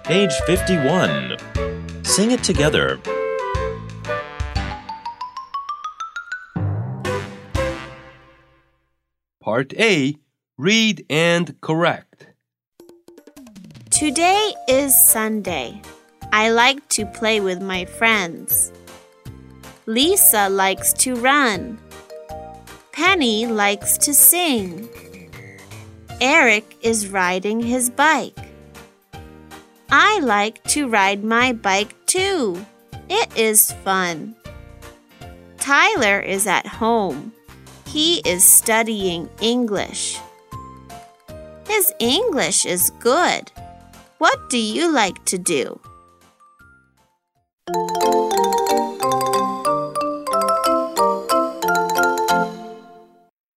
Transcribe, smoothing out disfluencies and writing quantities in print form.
Page 51. Sing it together. Part A. Read and correct. Today is Sunday. I like to play with my friends. Lisa likes to run. Penny likes to sing. Eric is riding his bike. I like to ride my bike too. It is fun. Tyler is at home. He is studying English. His English is good. What do you like to do?